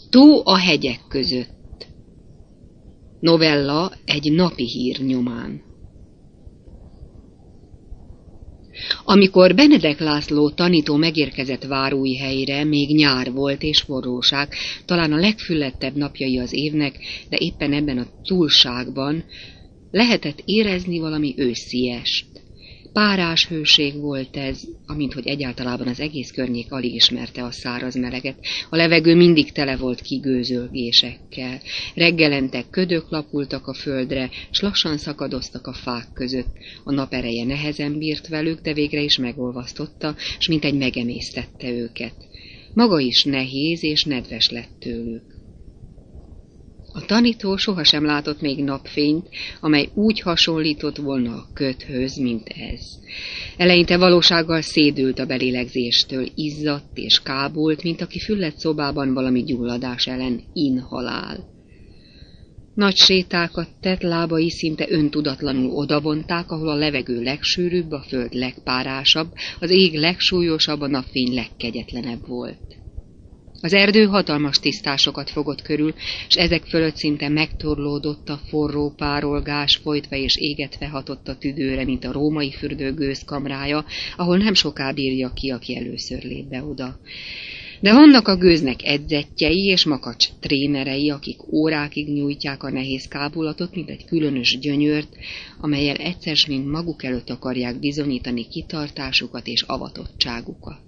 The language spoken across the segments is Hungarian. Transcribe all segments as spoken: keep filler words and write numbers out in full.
Tó a hegyek között. Novella egy napi hír nyomán. Amikor Benedek László tanító megérkezett Várújhelyre, még nyár volt és forróság, talán a legfüllettebb napjai az évnek, de éppen ebben a túlságban lehetett érezni valami ősziest. Párás hőség volt ez, amint hogy egyáltalában az egész környék alig ismerte a száraz meleget. A levegő mindig tele volt kigőzölgésekkel. Reggelente ködök lapultak a földre, s lassan szakadoztak a fák között. A nap ereje nehezen bírt velük, de végre is megolvasztotta, s mintegy megemésztette őket. Maga is nehéz és nedves lett tőlük. A tanító sohasem látott még napfényt, amely úgy hasonlított volna a ködhöz, mint ez. Eleinte valósággal szédült a belélegzéstől, izzadt és kábult, mint aki füllett szobában valami gyulladás ellen inhalál. Nagy sétákat tett, lábai szinte öntudatlanul odavonták, ahol a levegő legsűrűbb, a föld legpárásabb, az ég legsúlyosabb, a napfény legkegyetlenebb volt. Az erdő hatalmas tisztásokat fogott körül, s ezek fölött szinte megtorlódott a forró párolgás, folytva és égetve hatott a tüdőre, mint a római fürdő gőzkamrája, ahol nem soká bírja ki, aki először lép be oda. De vannak a gőznek edzettjei és makacs trénerei, akik órákig nyújtják a nehéz kábulatot, mint egy különös gyönyört, amellyel egyszer mint maguk előtt akarják bizonyítani kitartásukat és avatottságukat.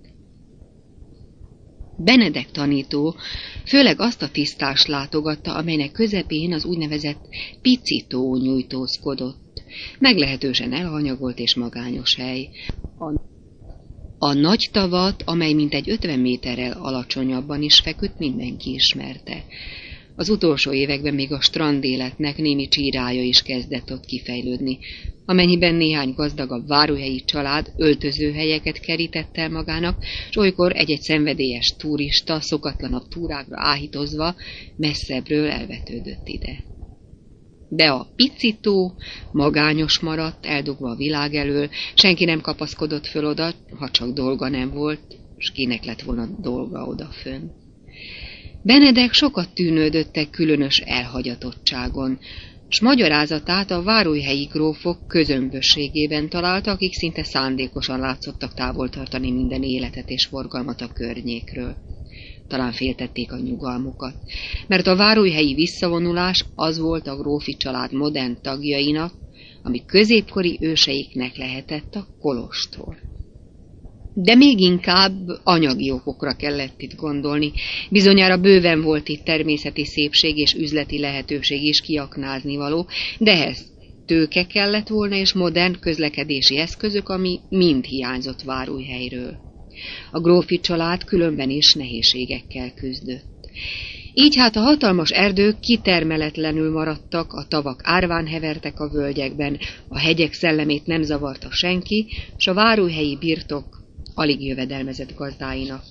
Benedek tanító főleg azt a tisztást látogatta, amelynek közepén az úgynevezett pici tó nyújtózkodott. Meglehetősen elhanyagolt és magányos hely. A, a nagy tavat, amely mintegy ötven méterrel alacsonyabban is feküdt, mindenki ismerte. Az utolsó években még a strandéletnek némi csírája is kezdett ott kifejlődni. Amennyiben néhány gazdagabb várújhelyi család öltözőhelyeket kerített el magának, s olykor egy-egy szenvedélyes turista szokatlanabb túrákra áhítozva messzebbről elvetődött ide. De a pici tó magányos maradt, eldugva a világ elől, senki nem kapaszkodott föl oda, ha csak dolga nem volt, s kinek lett volna dolga odafönn. Benedek sokat tűnődöttek különös elhagyatottságon, s magyarázatát a várújhelyi grófok közömbösségében találta, akik szinte szándékosan látszottak távol tartani minden életet és forgalmat a környékről. Talán féltették a nyugalmukat, mert a várújhelyi visszavonulás az volt a grófi család modern tagjainak, ami középkori őseiknek lehetett a kolostor. De még inkább anyagi okokra kellett itt gondolni. Bizonyára bőven volt itt természeti szépség és üzleti lehetőség is kiaknázni-való, de ehhez tőke kellett volna és modern közlekedési eszközök, ami mind hiányzott Várújhelyről. A grófi család különben is nehézségekkel küzdött. Így hát a hatalmas erdők kitermeletlenül maradtak, a tavak árván hevertek a völgyekben, a hegyek szellemét nem zavarta senki, s a várújhelyi birtok alig jövedelmezett gazdáinak.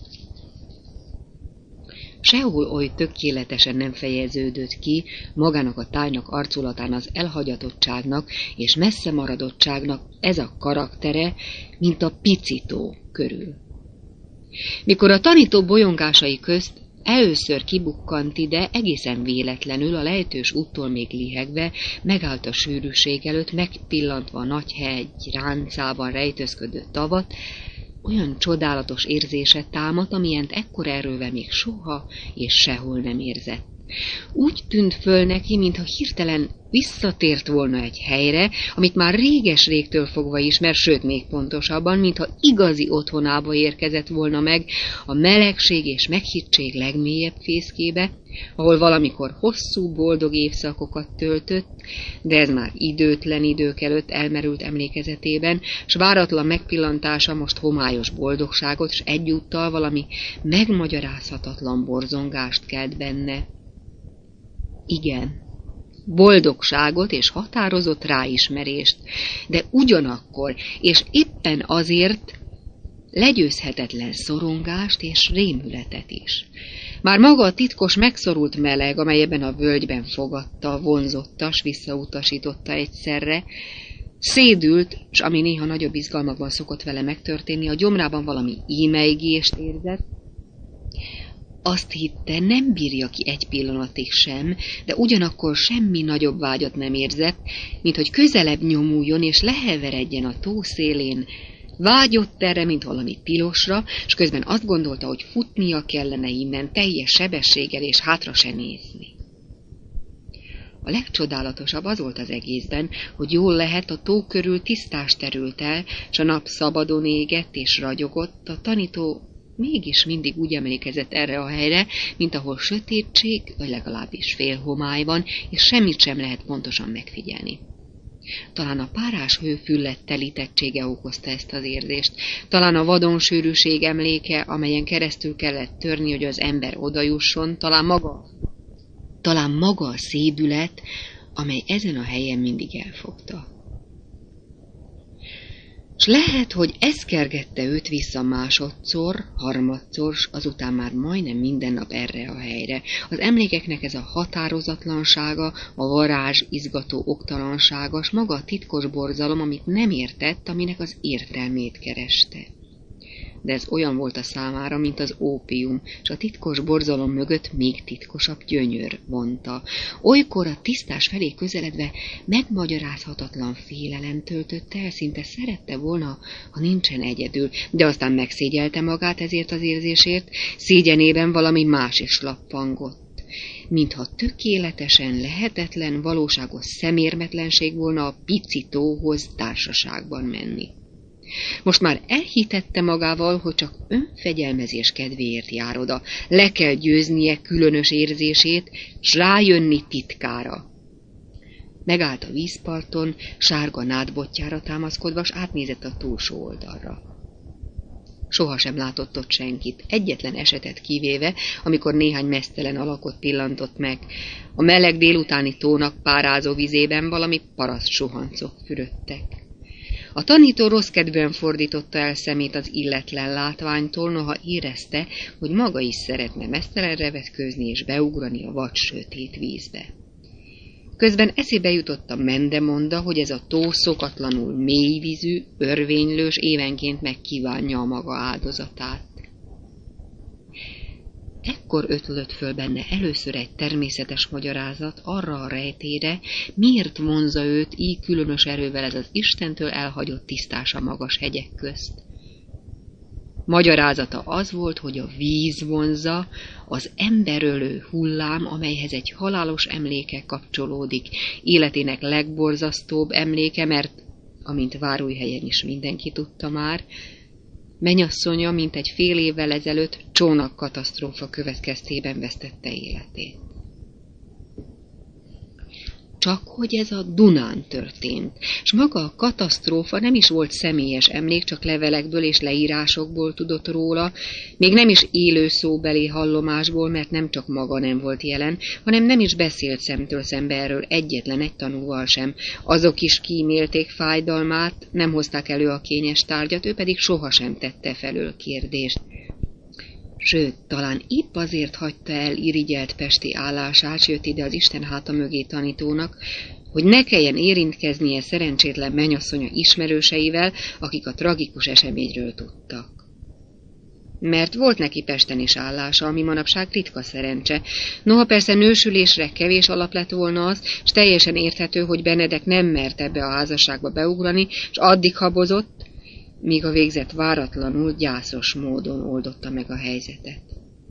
Sehol oly tökéletesen nem fejeződött ki magának a tájnak arculatán az elhagyatottságnak és messze maradottságnak ez a karaktere, mint a pici tó körül. Mikor a tanító bolyongásai közt először kibukkant ide, egészen véletlenül a lejtős úttól még lihegve, megállt a sűrűség előtt, megpillantva a nagy hegy ráncában rejtőzködő tavat, olyan csodálatos érzése támadt, amilyent ekkor erővel még soha és sehol nem érzett. Úgy tűnt föl neki, mintha hirtelen visszatért volna egy helyre, amit már réges-régtől fogva ismer, sőt még pontosabban, mintha igazi otthonába érkezett volna meg, a melegség és meghittség legmélyebb fészkébe, ahol valamikor hosszú, boldog évszakokat töltött, de ez már időtlen idők előtt elmerült emlékezetében, s váratlan megpillantása most homályos boldogságot, s egyúttal valami megmagyarázhatatlan borzongást kelt benne. Igen, boldogságot és határozott ráismerést, de ugyanakkor, és éppen azért legyőzhetetlen szorongást és rémületet is. Már maga a titkos megszorult meleg, amely ebben a völgyben fogadta, vonzotta, s visszautasította egyszerre, szédült, s ami néha nagyobb izgalmakban szokott vele megtörténni, a gyomrában valami ímeigést érzett, Azt hitte, nem bírja ki egy pillanatig sem, de ugyanakkor semmi nagyobb vágyat nem érzett, mint hogy közelebb nyomuljon és leheveredjen a tó szélén. Vágyott erre, mint valami tilosra, és közben azt gondolta, hogy futnia kellene innen teljes sebességgel és hátra se nézni. A legcsodálatosabb az volt az egészben, hogy jól lehet a tó körül tisztás terült el, s a nap szabadon égett és ragyogott, a tanító mégis mindig úgy emlékezett erre a helyre, mint ahol sötétség, vagy legalábbis félhomály van, és semmit sem lehet pontosan megfigyelni. Talán a párás hő füllet telítettsége okozta ezt az érzést, talán a vadonsűrűség emléke, amelyen keresztül kellett törni, hogy az ember odajusson, talán maga, talán maga a szédület, amely ezen a helyen mindig elfogta. S lehet, hogy ez kergette őt vissza másodszor, harmadszor, azután már majdnem minden nap erre a helyre. Az emlékeknek ez a határozatlansága, a varázs izgató oktalansága, s maga a titkos borzalom, amit nem értett, aminek az értelmét kereste. De ez olyan volt a számára, mint az ópium, s a titkos borzalom mögött még titkosabb gyönyör vonta. Olykor a tisztás felé közeledve megmagyarázhatatlan félelem töltötte el, szinte szerette volna, ha nincsen egyedül, de aztán megszégyelte magát ezért az érzésért, szégyenében valami más is lappangott. Mintha tökéletesen lehetetlen, valóságos szemérmetlenség volna a pici tóhoz társaságban menni. Most már elhitette magával, hogy csak önfegyelmezés kedvéért jár oda. Le kell győznie különös érzését, s rájönni titkára. Megállt a vízparton, sárga nádbotjára támaszkodva, s átnézett a túlsó oldalra. Sohasem látott ott senkit, egyetlen esetet kivéve, amikor néhány meztelen alakot pillantott meg. A meleg délutáni tónak párázó vizében valami paraszt suhancok fürödtek. A tanító rossz kedvűen fordította el szemét az illetlen látványtól, noha érezte, hogy maga is szeretne meztelenre vetkőzni és beugrani a vad sötét vízbe. Közben eszébe jutott a mendemonda, hogy ez a tó szokatlanul mélyvízű, örvénylős, évenként megkívánja a maga áldozatát. Ekkor ötlött föl benne először egy természetes magyarázat arra a rejtére, miért vonza őt így különös erővel ez az Istentől elhagyott tisztás a magas hegyek közt. Magyarázata az volt, hogy a víz vonza, az emberölő hullám, amelyhez egy halálos emléke kapcsolódik, életének legborzasztóbb emléke, mert, amint Várújhelyen is mindenki tudta már, mennyasszonya, mint egy fél évvel ezelőtt csónakkatasztrófa következtében vesztette életét. Csak hogy ez a Dunán történt, s maga a katasztrófa nem is volt személyes emlék, csak levelekből és leírásokból tudott róla, még nem is élő szóbeli hallomásból, mert nem csak maga nem volt jelen, hanem nem is beszélt szemtől szembe erről egyetlen egy tanúval sem. Azok is kímélték fájdalmát, nem hozták elő a kényes tárgyat, ő pedig sohasem tette felől kérdést. Sőt, talán épp azért hagyta el irigyelt pesti állását, s jött ide az Isten háta mögé tanítónak, hogy ne kelljen érintkeznie szerencsétlen mennyasszonya ismerőseivel, akik a tragikus eseményről tudtak. Mert volt neki Pesten is állása, ami manapság ritka szerencse. Noha persze nősülésre kevés alap lett volna az, s teljesen érthető, hogy Benedek nem mert ebbe a házasságba beugrani, s addig habozott, míg a végzet váratlanul, gyászos módon oldotta meg a helyzetet.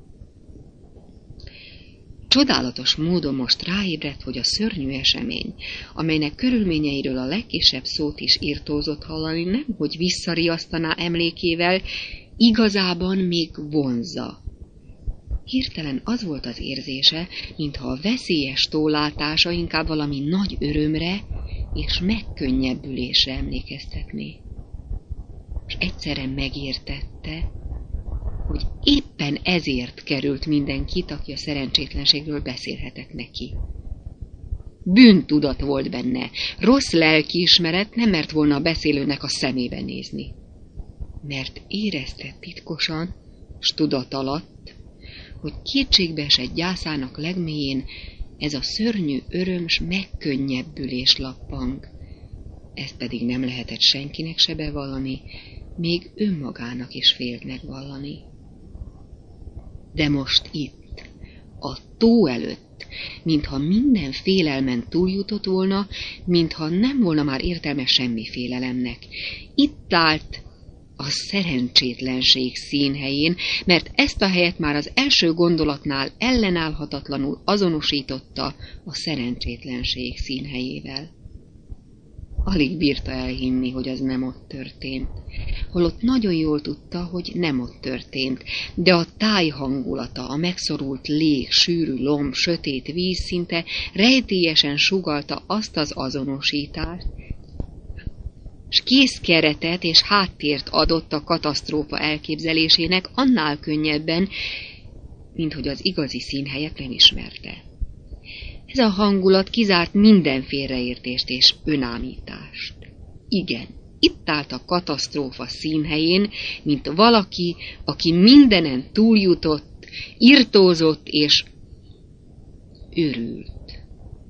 Csodálatos módon most ráébredt, hogy a szörnyű esemény, amelynek körülményeiről a legkisebb szót is irtózott hallani, nemhogy visszariasztaná emlékével, igazában még vonzza. Hirtelen az volt az érzése, mintha a veszélyes tólátása inkább valami nagy örömre és megkönnyebbülésre emlékeztetné. És egyszerre megértette, hogy éppen ezért került mindenkit, aki a szerencsétlenségről beszélhetett neki. Bűntudat volt benne, rossz lelkiismeret, nem mert volna a beszélőnek a szemébe nézni. Mert érezte titkosan, s tudat alatt, hogy kétségbeesett gyászának legmélyén ez a szörnyű öröm s megkönnyebbülés lappang. Ezt pedig nem lehetett senkinek se bevallani, még önmagának is félt megvallani. De most itt, a tó előtt, mintha minden félelmen túljutott volna, mintha nem volna már értelme semmi félelemnek. Itt állt a szerencsétlenség színhelyén, mert ezt a helyet már az első gondolatnál ellenállhatatlanul azonosította a szerencsétlenség színhelyével. Alig bírta elhinni, hogy az nem ott történt. Holott nagyon jól tudta, hogy nem ott történt, de a táj hangulata, a megszorult lég, sűrű lomb, sötét víz szinte rejtélyesen sugallta azt az azonosítást, s kész keretet és háttért adott a katasztrófa elképzelésének annál könnyebben, mint hogy az igazi színhelyet nem ismerte. Ez a hangulat kizárt minden félreértést és önámítást. Igen, itt állt a katasztrófa színhelyén, mint valaki, aki mindenen túljutott, irtózott és örült.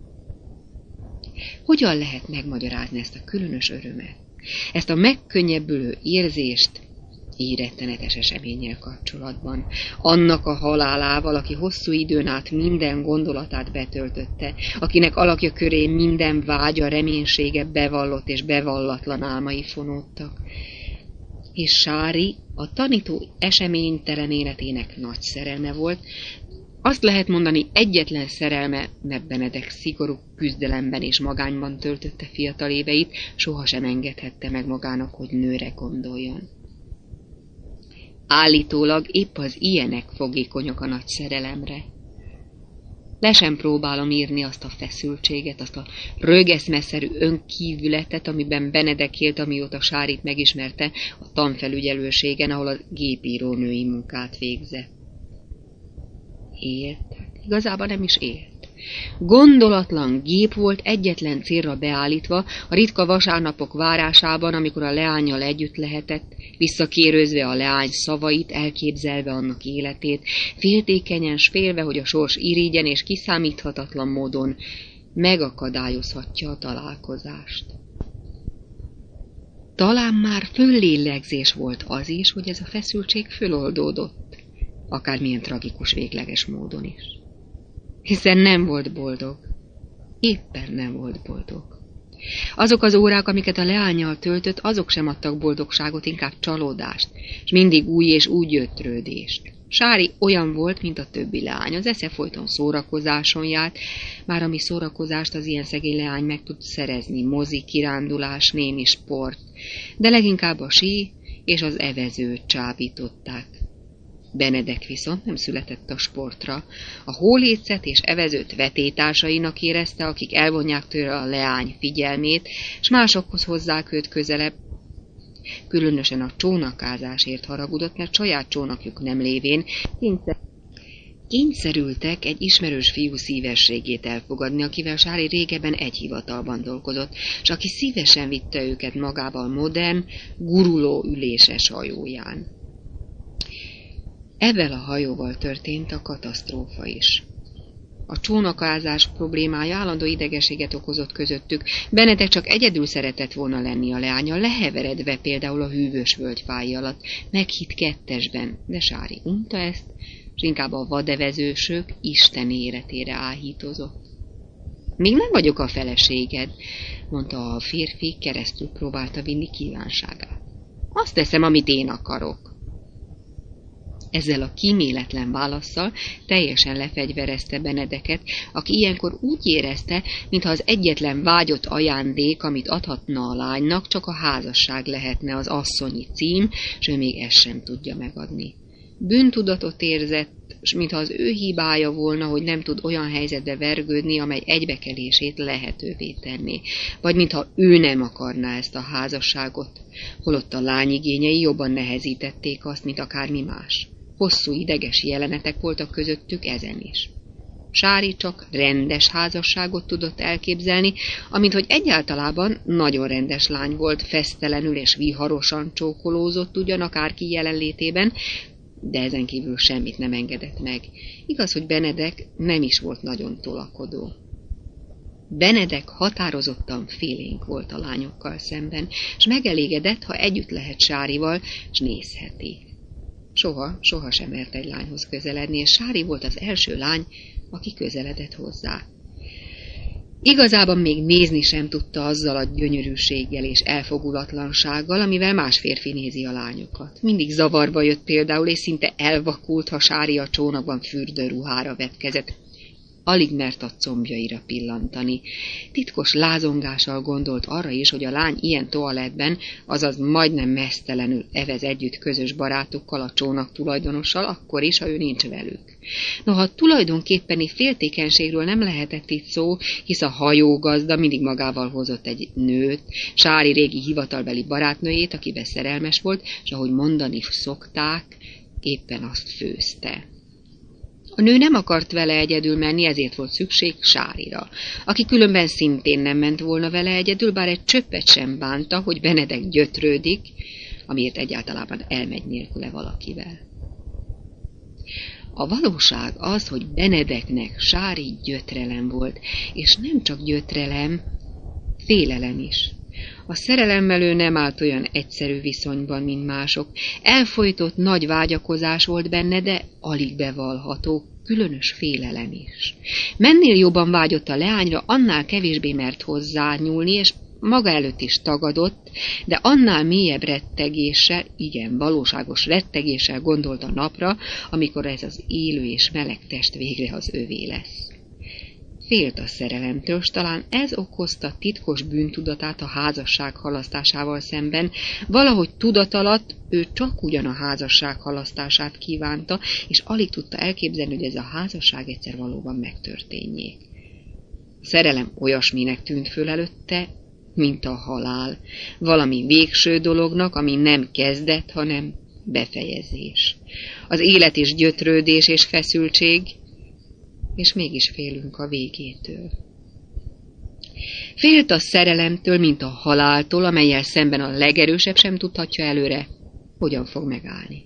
Hogyan lehet megmagyarázni ezt a különös örömet, ezt a megkönnyebbülő érzést így rettenetes eseménnyel kapcsolatban, annak a halálával, aki hosszú időn át minden gondolatát betöltötte, akinek alakja köré minden vágya, reménysége bevallott és bevallatlan álmai fonódtak. És Sári a tanító eseménytelen életének nagy szerelme volt, azt lehet mondani, egyetlen szerelme, mert Benedek szigorú küzdelemben és magányban töltötte fiatal éveit, sohasem engedhette meg magának, hogy nőre gondoljon. Állítólag épp az ilyenek fogékonyak a nagy szerelemre. Le sem próbálom írni azt a feszültséget, azt a rögeszmeszerű önkívületet, amiben Benedek élt, amióta Sárit megismerte a tanfelügyelőségen, ahol a gépírónői munkát végzett. Élt, igazából nem is élt. Gondolatlan gép volt egyetlen célra beállítva a ritka vasárnapok várásában, amikor a leánnyal együtt lehetett, visszakérőzve a leány szavait, elképzelve annak életét, féltékenyen s félve, hogy a sors irigyen és kiszámíthatatlan módon megakadályozhatja a találkozást. Talán már föllélegzés volt az is, hogy ez a feszültség föloldódott, akármilyen tragikus végleges módon is. Hiszen nem volt boldog. Éppen nem volt boldog. Azok az órák, amiket a leánnyal töltött, azok sem adtak boldogságot, inkább csalódást, és mindig új és úgy gyötrődést. Sári olyan volt, mint a többi leány. Az esze folyton szórakozáson járt, már ami szórakozást az ilyen szegény leány meg tud szerezni, mozi, kirándulás, némi sport, de leginkább a sí és az evezőt csábították. Benedek viszont nem született a sportra. A hólécet és evezőt vetétársainak érezte, akik elvonják tőle a leány figyelmét, s másokhoz hozzák őt közelebb. Különösen a csónakázásért haragudott, mert saját csónakjuk nem lévén kényszerültek egy ismerős fiú szívességét elfogadni, akivel Sári régebben egy hivatalban dolgozott, s aki szívesen vitte őket magával modern, guruló üléses hajóján. Ezzel a hajóval történt a katasztrófa is. A csónakázás problémája állandó idegességet okozott közöttük. Benedek csak egyedül szeretett volna lenni a leánnyal, leheveredve például a hűvös völgyfáj alatt, meghitt kettesben, de Sári unta ezt, és inkább a vadevezősök Isten életére áhítozott. Még nem vagyok a feleséged, mondta a férfi, keresztül próbálta vinni kívánságát. Azt teszem, amit én akarok. Ezzel a kíméletlen válasszal teljesen lefegyverezte Benedeket, aki ilyenkor úgy érezte, mintha az egyetlen vágyott ajándék, amit adhatna a lánynak, csak a házasság lehetne, az asszonyi cím, s ő még ezt sem tudja megadni. Bűntudatot érzett, s mintha az ő hibája volna, hogy nem tud olyan helyzetbe vergődni, amely egybekelését lehetővé tenné, vagy mintha ő nem akarná ezt a házasságot, holott a lány igényei jobban nehezítették azt, mint akármi más. Hosszú ideges jelenetek voltak közöttük ezen is. Sári csak rendes házasságot tudott elképzelni, amint hogy egyáltalában nagyon rendes lány volt, fesztelenül és viharosan csókolózott ugyan akárki jelenlétében, de ezen kívül semmit nem engedett meg. Igaz, hogy Benedek nem is volt nagyon tolakodó. Benedek határozottan félénk volt a lányokkal szemben, s megelégedett, ha együtt lehet Sárival, s nézheti. Soha, soha sem mert egy lányhoz közeledni, és Sári volt az első lány, aki közeledett hozzá. Igazában még nézni sem tudta azzal a gyönyörűséggel és elfogulatlansággal, amivel más férfi nézi a lányokat. Mindig zavarba jött például, és szinte elvakult, ha Sári a csónakban fürdőruhára vetkezett. Alig mert a combjaira pillantani. Titkos lázongással gondolt arra is, hogy a lány ilyen toalettben, azaz majdnem meztelenül evez együtt közös barátokkal, a csónak tulajdonossal, akkor is, ha ő nincs velük. Noha tulajdonképpeni féltékenységről nem lehetett itt szó, hisz a hajógazda mindig magával hozott egy nőt, Sári régi hivatalbeli barátnőjét, akibe szerelmes volt, és ahogy mondani szokták, éppen azt főzte. A nő nem akart vele egyedül menni, ezért volt szükség Sárira, aki különben szintén nem ment volna vele egyedül, bár egy csöppet sem bánta, hogy Benedek gyötrődik, amiért egyáltalában elmegy nélküle valakivel. A valóság az, hogy Benedeknek Sári gyötrelem volt, és nem csak gyötrelem, félelem is. A szerelemmel ő nem állt olyan egyszerű viszonyban, mint mások. Elfojtott nagy vágyakozás volt benne, de alig bevallható, különös félelem is. Mennél jobban vágyott a leányra, annál kevésbé mert hozzányúlni, és maga előtt is tagadott, de annál mélyebb rettegéssel, igen, valóságos rettegéssel gondolt a napra, amikor ez az élő és meleg test végre az övé lesz. Félt a szerelemtől, s talán ez okozta titkos bűntudatát a házasság halasztásával szemben, valahogy tudatalatt ő csak ugyan a házasság halasztását kívánta, és alig tudta elképzelni, hogy ez a házasság egyszer valóban megtörténjék. A szerelem olyasminek tűnt föl előtte, mint a halál, valami végső dolognak, ami nem kezdet, hanem befejezés. Az élet is gyötrődés és feszültség, és mégis félünk a végétől. Félt a szerelemtől, mint a haláltól, amellyel szemben a legerősebb sem tudhatja előre, hogyan fog megállni.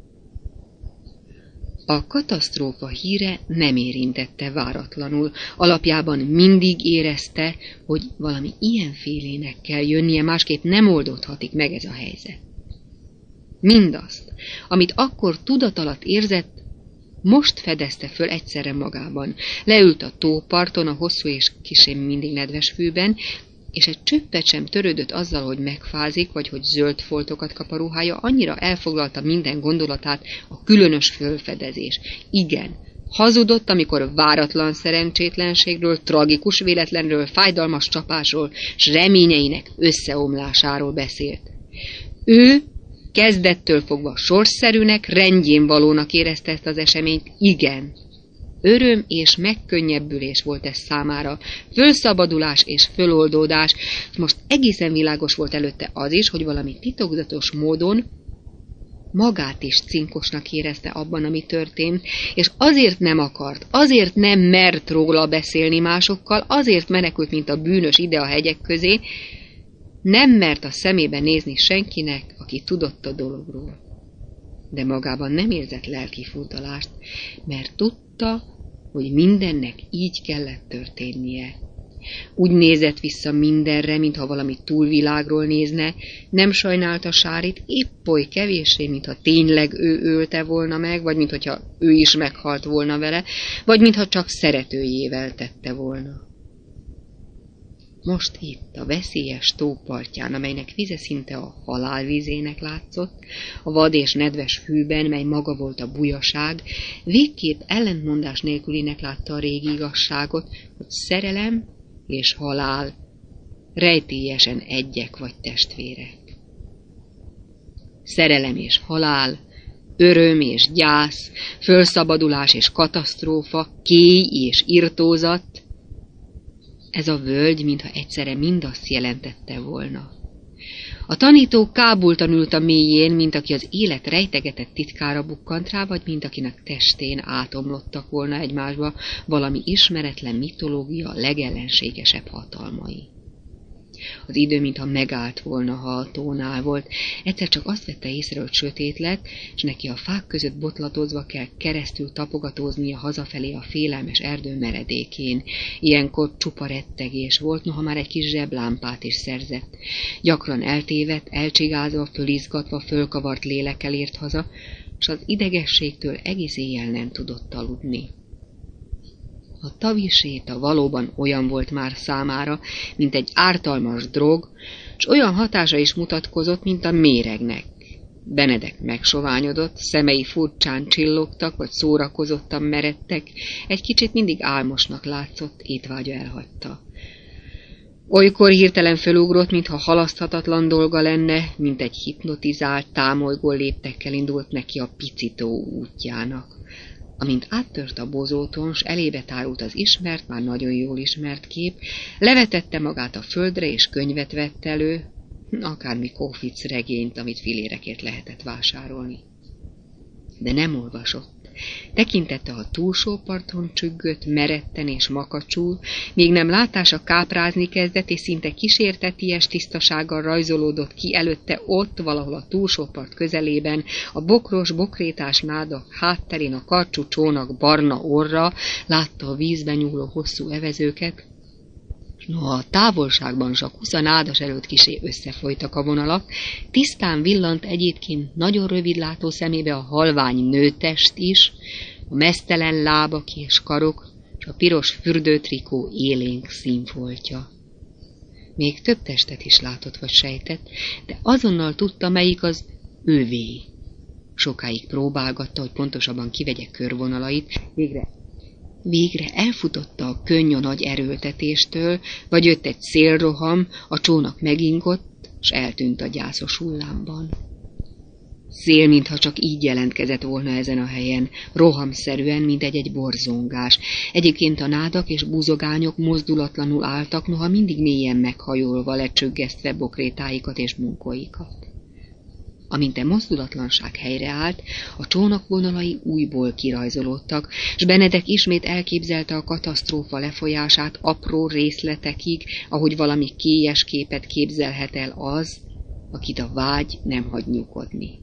A katasztrófa híre nem érintette váratlanul, alapjában mindig érezte, hogy valami ilyenfélének kell jönnie, másképp nem oldódhatik meg ez a helyzet. Mindazt, amit akkor tudat alatt érzett, most fedezte föl egyszerre magában. Leült a tóparton, a hosszú és kissé mindig nedves fűben, és egy csöppet sem törődött azzal, hogy megfázik, vagy hogy zöld foltokat kap a ruhája, annyira elfoglalta minden gondolatát a különös fölfedezés. Igen, hazudott, amikor váratlan szerencsétlenségről, tragikus véletlenről, fájdalmas csapásról, s reményeinek összeomlásáról beszélt. Ő kezdettől fogva sorsszerűnek, rendjén valónak érezte ezt az eseményt, igen. Öröm és megkönnyebbülés volt ez számára, fölszabadulás és föloldódás, és most egészen világos volt előtte az is, hogy valami titokzatos módon magát is cinkosnak érezte abban, ami történt, és azért nem akart, azért nem mert róla beszélni másokkal, azért menekült, mint a bűnös ide a hegyek közé, nem mert a szemébe nézni senkinek, aki tudott a dologról. De magában nem érzett lelki furdalást, mert tudta, hogy mindennek így kellett történnie. Úgy nézett vissza mindenre, mintha valami túlvilágról nézne, nem sajnálta Sárit, épp oly kevéssé, mintha tényleg ő ölte volna meg, vagy mintha ő is meghalt volna vele, vagy mintha csak szeretőjével tette volna. Most itt, a veszélyes tópartján, amelynek vize szinte a halálvízének látszott, a vad és nedves fűben, mely maga volt a bujaság, végképp ellentmondás nélkülinek látta a régi igazságot, hogy szerelem és halál rejtélyesen egyek vagy testvérek. Szerelem és halál, öröm és gyász, fölszabadulás és katasztrófa, kéj és irtózat, ez a völgy, mintha egyszerre mindazt jelentette volna. A tanító kábultan ült a mélyén, mint aki az élet rejtegetett titkára bukkant rá, vagy mint akinek testén átomlottak volna egymásba valami ismeretlen mitológia legellenségesebb hatalmai. Az idő, mintha megállt volna, ha a tónál volt. Egyszer csak azt vette észre, hogy sötét lett, és neki a fák között botlatozva kell keresztül tapogatóznia hazafelé a félelmes erdő meredékén. Ilyenkor csupa rettegés volt, noha már egy kis zseblámpát is szerzett. Gyakran eltévedt, elcsigázva, fölizgatva, fölkavart lélekkel ért haza, s az idegességtől egész éjjel nem tudott aludni. A tavi séta valóban olyan volt már számára, mint egy ártalmas drog, s olyan hatása is mutatkozott, mint a méregnek. Benedek megsoványodott, szemei furcsán csillogtak, vagy szórakozottan meredtek, egy kicsit mindig álmosnak látszott, étvágya elhagyta. Olykor hirtelen fölugrott, mintha halaszthatatlan dolga lenne, mint egy hipnotizált, támolygó léptekkel indult neki a Picitó útjának. Amint áttört a bozóton, s elébe tárult az ismert, már nagyon jól ismert kép, levetette magát a földre, és könyvet vett elő, akármi Kófic regényt, amit filérekért lehetett vásárolni. De nem olvasott. Tekintette a túlsó parton csüggött, meretten és makacsul, míg nem látása káprázni kezdett, és szinte kísérteties tisztasággal rajzolódott ki előtte ott, valahol a túlsó part közelében, a bokros, bokrétás nádak hátterén a karcsú csónak barna orra, látta a vízben nyúló hosszú evezőket. Noha a távolságban csak húsz nádas előtt kisé összefolytak a vonalak, tisztán villant egyébként nagyon rövidlátó szemébe a halvány nőtest is, a meztelen lábak és karok, és a piros fürdőtrikó élénk színfoltja. Még több testet is látott vagy sejtett, de azonnal tudta, melyik az ővé. Sokáig próbálgatta, hogy pontosabban kivegye körvonalait, végre Végre elfutotta a könny a nagy erőltetéstől, vagy jött egy szélroham, a csónak megingott, s eltűnt a gyászos hullámban. Szél, mintha csak így jelentkezett volna ezen a helyen, rohamszerűen, mint egy-egy borzongás. Egyébként a nádak és búzogányok mozdulatlanul álltak, noha mindig mélyen meghajolva, lecsöggesztve bokrétáikat és munkóikat. Amint a mozdulatlanság helyreállt, a csónak vonalai újból kirajzolódtak, s Benedek ismét elképzelte a katasztrófa lefolyását apró részletekig, ahogy valami kélyes képet képzelhet el az, akit a vágy nem hagy nyugodni.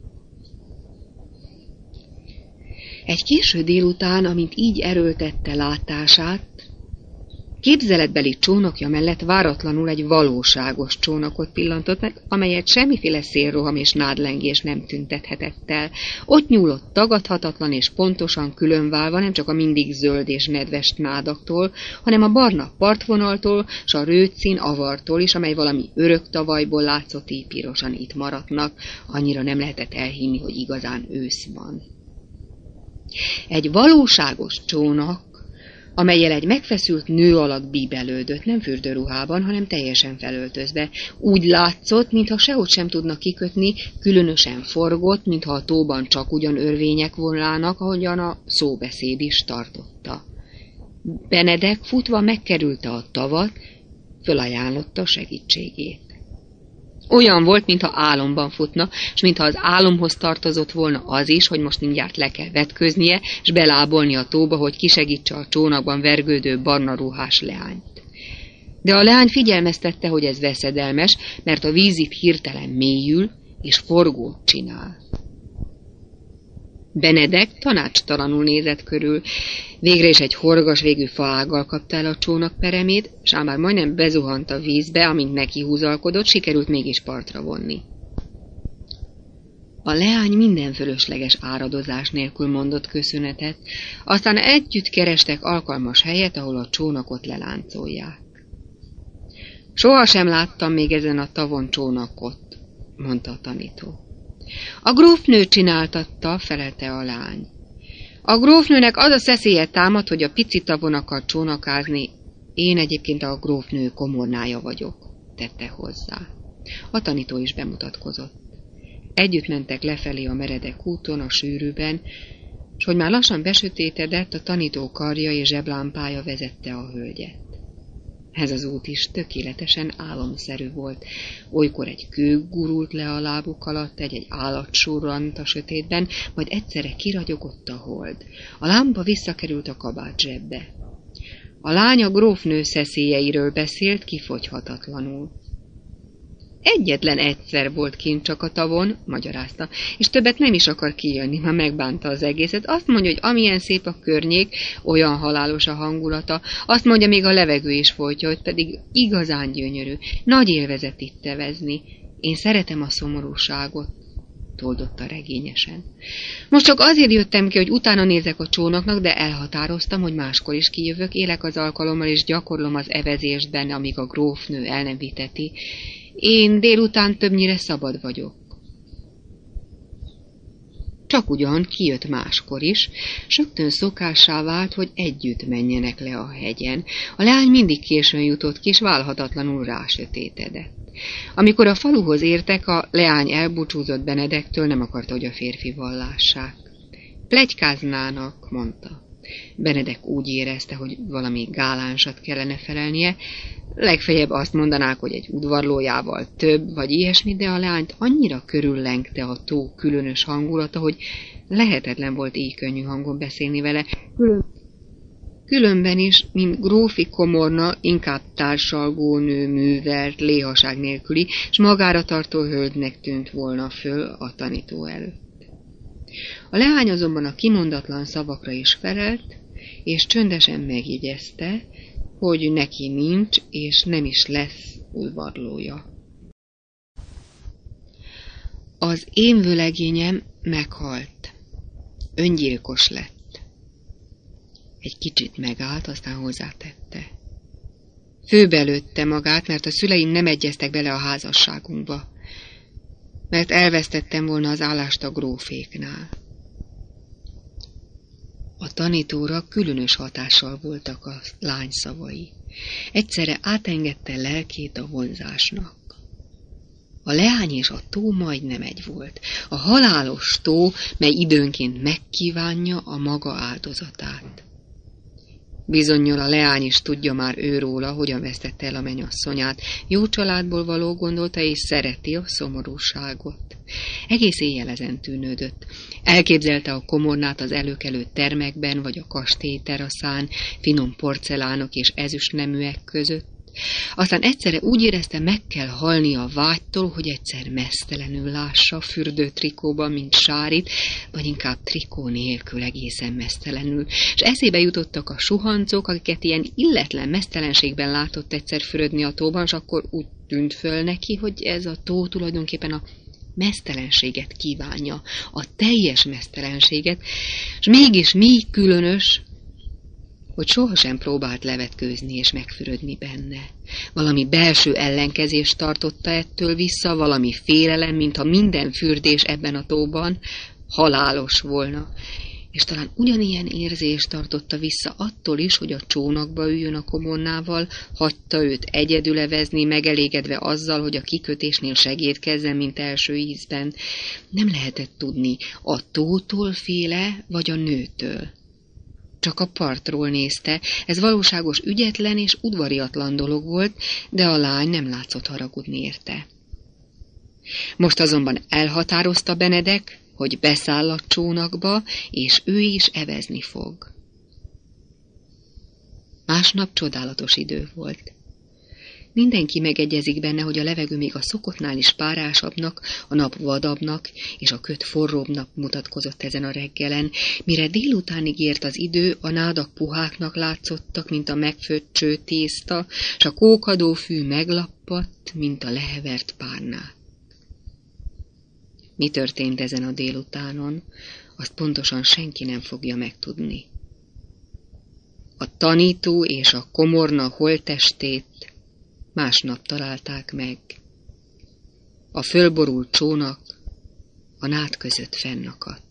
Egy késő délután, amint így erőltette látását, képzeletbeli csónakja mellett váratlanul egy valóságos csónakot pillantott meg, amelyet semmiféle szélroham és nádlengés nem tüntethetett el. Ott nyúlott tagadhatatlan és pontosan különválva nem csak a mindig zöld és nedves nádaktól, hanem a barna partvonaltól s a rőtszín avartól is, amely valami örök tavalyból látszott így pirosan itt maradnak, annyira nem lehetett elhinni, hogy igazán ősz van. Egy valóságos csónak, amellyel egy megfeszült nő alak bíbelődött, nem fürdőruhában, hanem teljesen felöltözve. Úgy látszott, mintha sehogy sem tudna kikötni, különösen forgott, mintha a tóban csak ugyan örvények volnának, ahogyan a szóbeszéd is tartotta. Benedek futva megkerülte a tavat, fölajánlotta segítségét. Olyan volt, mintha álomban futna, és mintha az álomhoz tartozott volna az is, hogy most mindjárt le kell vetköznie, és belábolni a tóba, hogy kisegítse a csónakban vergődő barna ruhás leányt. De a leány figyelmeztette, hogy ez veszedelmes, mert a víz itt hirtelen mélyül, és forgót csinál. Benedek tanácstalanul nézett körül. Végre is egy horgas végű faággal kapta el a csónak peremét, s ám már majdnem bezuhant a vízbe, amint neki húzalkodott, sikerült mégis partra vonni. A leány minden fölösleges áradozás nélkül mondott köszönetet, aztán együtt kerestek alkalmas helyet, ahol a csónakot leláncolják. Soha sem láttam még ezen a tavon csónakot, mondta a tanító. A grófnő csináltatta, felelte a lány. A grófnőnek az a szeszélye támad, hogy a pici tavon akar csónakázni. Én egyébként a grófnő komornája vagyok, tette hozzá. A tanító is bemutatkozott. Együtt mentek lefelé a meredek úton, a sűrűben, s hogy már lassan besötétedett, a tanító karja és zseblámpája vezette a hölgyet. Ez az út is tökéletesen álomszerű volt. Olykor egy kő gurult le a lábuk alatt, egy-egy állat surrant a sötétben, majd egyszerre kiragyogott a hold. A lámpa visszakerült a kabát zsebbe. A lány a grófnő szeszélyeiről beszélt kifogyhatatlanul. Egyetlen egyszer volt kint csak a tavon, magyarázta, és többet nem is akar kijönni, már megbánta az egészet. Azt mondja, hogy amilyen szép a környék, olyan halálos a hangulata. Azt mondja, még a levegő is folytja, hogy pedig igazán gyönyörű. Nagy élvezet itt tevezni. Én szeretem a szomorúságot. toldotta regényesen. Most csak azért jöttem ki, hogy utána nézek a csónaknak, de elhatároztam, hogy máskor is kijövök, élek az alkalommal, és gyakorlom az evezést benne, amíg a grófnő el nem viteti. Én délután többnyire szabad vagyok. Csak ugyan kijött máskor is, s rögtön szokássá vált, hogy együtt menjenek le a hegyen. A leány mindig későn jutott ki, és válhatatlanul rásötétedett. Amikor a faluhoz értek, a leány elbúcsúzott Benedektől, nem akarta, hogy a férfival lássák. Pletykáznának, mondta. Benedek úgy érezte, hogy valami gálánsat kellene felelnie, legfeljebb azt mondanák, hogy egy udvarlójával több, vagy ilyesmi, de a leányt annyira körüllengte a tó különös hangulata, hogy lehetetlen volt így könnyű hangon beszélni vele. Külön... Különben is, mint grófi komorna, inkább társalgó nő, művelt, léhaság nélküli, s magára tartó hölgynek tűnt volna föl a tanító előtt. A leány azonban a kimondatlan szavakra is felelt, és csöndesen megjegyezte, hogy neki nincs, és nem is lesz udvarlója. Az én vőlegényem meghalt. Öngyilkos lett. Egy kicsit megállt, aztán hozzátette. Főbelőtte magát, mert a szüleim nem egyeztek bele a házasságunkba, mert elvesztettem volna az állást a gróféknál. A tanítóra különös hatással voltak a lány szavai. Egyszerre átengedte lelkét a vonzásnak. A leány és a tó majdnem egy volt. A halálos tó, mely időnként megkívánja a maga áldozatát. Bizonnyal a leány is tudja már őróla, hogyan vesztette el a mennyasszonyát. Jó családból való gondolta, és szereti a szomorúságot. Egész éjjel ezen tűnődött. Elképzelte a komornát az előkelő termekben, vagy a kastély teraszán, finom porcelánok és ezüstneműek között. Aztán egyszerre úgy érezte, meg kell halni a vágytól, hogy egyszer meztelenül lássa fürdő trikóban, mint Sárit, vagy inkább trikó nélkül egészen meztelenül. És eszébe jutottak a suhancok, akiket ilyen illetlen meztelenségben látott egyszer fürödni a tóban, és akkor úgy tűnt föl neki, hogy ez a tó tulajdonképpen a meztelenséget kívánja, a teljes meztelenséget, és mégis mi különös, hogy sohasem próbált levetkőzni és megfürödni benne. Valami belső ellenkezést tartotta ettől vissza, valami félelem, mintha minden fürdés ebben a tóban halálos volna. És talán ugyanilyen érzést tartotta vissza attól is, hogy a csónakba üljön a komornával, hagyta őt egyedül evezni, megelégedve azzal, hogy a kikötésnél segédkezzen, mint első ízben. Nem lehetett tudni, a tótól féle, vagy a nőtől. Csak a partról nézte, ez valóságos ügyetlen és udvariatlan dolog volt, de a lány nem látszott haragudni érte. Most azonban elhatározta Benedek, hogy beszáll a csónakba, és ő is evezni fog. Másnap csodálatos idő volt. Mindenki megegyezik benne, hogy a levegő még a szokottnál is párásabbnak, a nap vadabbnak és a köt forróbbnak mutatkozott ezen a reggelen. Mire délutánig ért az idő, a nádak puháknak látszottak, mint a megfőtt csőtészta, s a kókadó fű meglappadt, mint a lehevert párnák. Mi történt ezen a délutánon, azt pontosan senki nem fogja megtudni. A tanító és a komorna holttestét másnap találták meg. A fölborult csónak a nád között fennakadt.